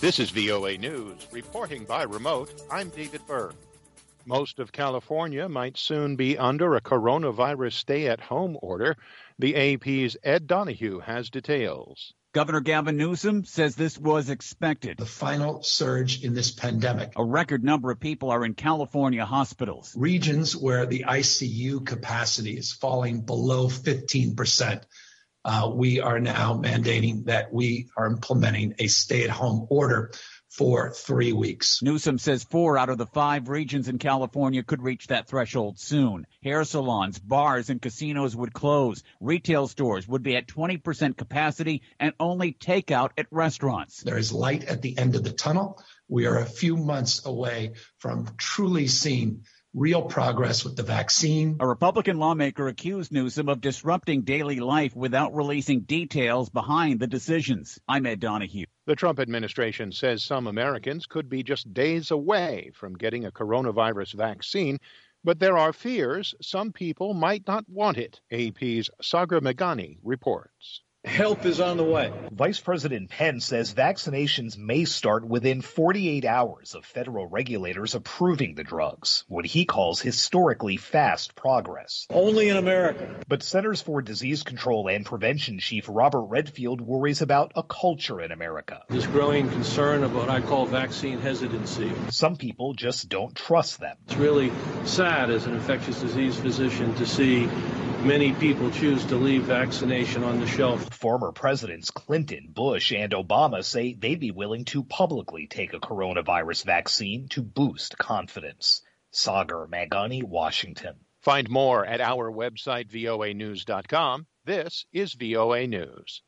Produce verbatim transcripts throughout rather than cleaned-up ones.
This is V O A News. Reporting by remote, I'm David Byrd. Most of California might soon be under a coronavirus stay-at-home order. The A P's Ed Donahue has details. Governor Gavin Newsom says this was expected. The final surge in this pandemic. A record number of people are in California hospitals. Regions where the I C U capacity is falling below fifteen percent. Uh, we are now mandating that we are implementing a stay-at-home order for three weeks. Newsom says four out of the five regions in California could reach that threshold soon. Hair salons, bars, and casinos would close. Retail stores would be at twenty percent capacity and only takeout at restaurants. There is light at the end of the tunnel. We are a few months away from truly seeing real progress with the vaccine. A Republican lawmaker accused Newsom of disrupting daily life without releasing details behind the decisions. I'm Ed Donahue. The Trump administration says some Americans could be just days away from getting a coronavirus vaccine, but there are fears some people might not want it. A P's Sagar Meghani reports. Help is on the way. Vice President Pence says vaccinations may start within forty-eight hours of federal regulators approving the drugs, what he calls historically fast progress. Only in America. But Centers for Disease Control and Prevention Chief Robert Redfield worries about a culture in America. This growing concern of what I call vaccine hesitancy. Some people just don't trust them. It's really sad as an infectious disease physician to see many people choose to leave vaccination on the shelf. Former presidents Clinton, Bush, and Obama say they'd be willing to publicly take a coronavirus vaccine to boost confidence. Sagar Meghani, Washington. Find more at our website, V O A news dot com. This is V O A News.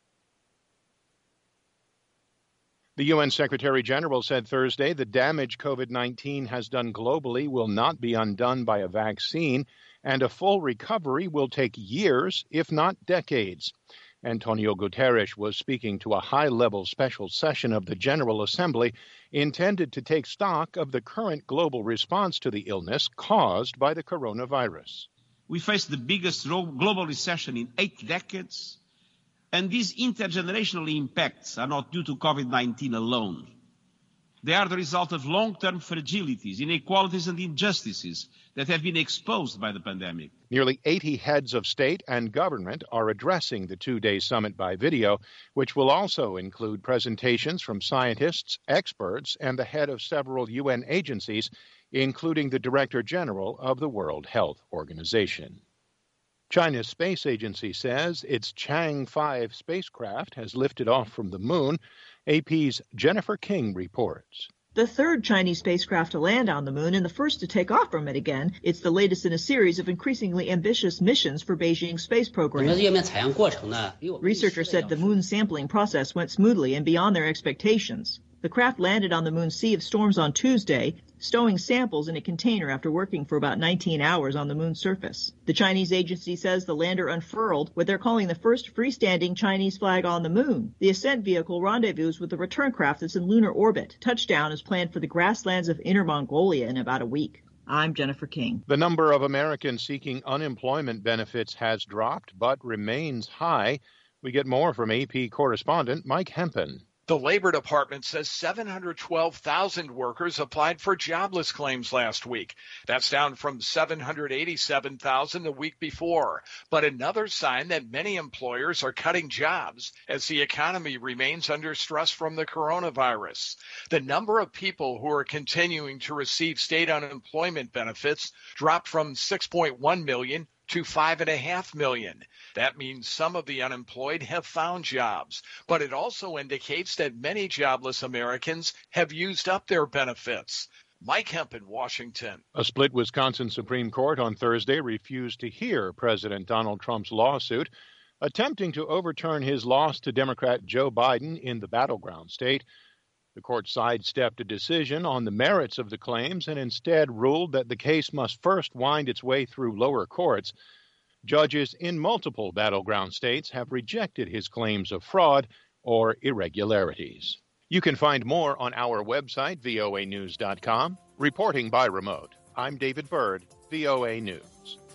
The U N Secretary General said Thursday the damage COVID nineteen has done globally will not be undone by a vaccine, and a full recovery will take years, if not decades. Antonio Guterres was speaking to a high-level special session of the General Assembly intended to take stock of the current global response to the illness caused by the coronavirus. We face the biggest global recession in eight decades, and these intergenerational impacts are not due to COVID nineteen alone. They are the result of long-term fragilities, inequalities, and injustices that have been exposed by the pandemic. Nearly eighty heads of state and government are addressing the two-day summit by video, which will also include presentations from scientists, experts, and the head of several U N agencies, including the Director General of the World Health Organization. China's space agency says its Chang'e five spacecraft has lifted off from the moon. A P's Jennifer King reports. The third Chinese spacecraft to land on the moon and the first to take off from it again. It's the latest in a series of increasingly ambitious missions for Beijing's space program. Researchers said the moon sampling process went smoothly and beyond their expectations. The craft landed on the moon's Sea of Storms on Tuesday, stowing samples in a container after working for about nineteen hours on the moon's surface. The Chinese agency says the lander unfurled what they're calling the first freestanding Chinese flag on the moon. The ascent vehicle rendezvous with the return craft that's in lunar orbit. Touchdown is planned for the grasslands of Inner Mongolia in about a week. I'm Jennifer King. The number of Americans seeking unemployment benefits has dropped but remains high. We get more from A P correspondent Mike Hempen. The Labor Department says seven hundred twelve thousand workers applied for jobless claims last week. That's down from seven hundred eighty-seven thousand the week before. But another sign that many employers are cutting jobs as the economy remains under stress from the coronavirus. The number of people who are continuing to receive state unemployment benefits dropped from six point one million to five and a half million. That means some of the unemployed have found jobs, but it also indicates that many jobless Americans have used up their benefits. Mike Hempen, Washington. A split Wisconsin Supreme Court on Thursday refused to hear President Donald Trump's lawsuit, attempting to overturn his loss to Democrat Joe Biden in the battleground state. The court sidestepped a decision on the merits of the claims and instead ruled that the case must first wind its way through lower courts. Judges in multiple battleground states have rejected his claims of fraud or irregularities. You can find more on our website, V O A news dot com. Reporting by remote, I'm David Byrd, V O A News.